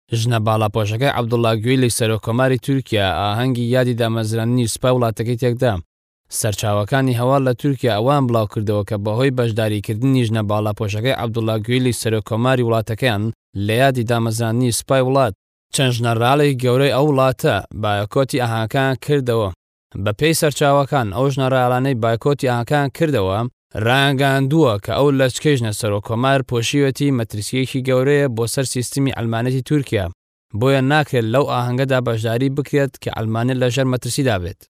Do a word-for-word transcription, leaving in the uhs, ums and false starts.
ژنە باڵاپۆشەکەی عەبدوڵڵا گوێلەی سەرۆکۆماری تورکیا ئاهەنگی یادی دامەزرانی سوپای وڵاتەکەی تێکدا. سەرچاوەکانی هەواڵ لە تورکیا ئەوان بڵاو کردەوە کە بەهۆی بەشداریکردنی ژنە باڵاپۆشەکەی عەبدوڵڵا گوێلەی سەرۆکۆماری وڵاتەکەیان لە یادی دامەزرانی سوپای وڵات چەند ژنەڕاڵێکی گەورەی ئەو وڵاتە بایکۆتی ئاهەنگەکان کردەوە. بە پێی سەرچاوەکان ئەو ژنەڕاڵانەی بایکۆتی ئاهەنگەکان کردەوە ڕایانگەاندووە کە ئەو لەچکەی ژنە سەرۆکۆمار پۆشیوەتی مەترسیەکی گەورەیە بۆ سەر سیستمی ئەلمانێتی تورکیا، بۆیە ناکرێت لەو ئاهەنگەدا بەشداری بکرێت کە ئەلمانیا لەژێر مەترسیدا بێت.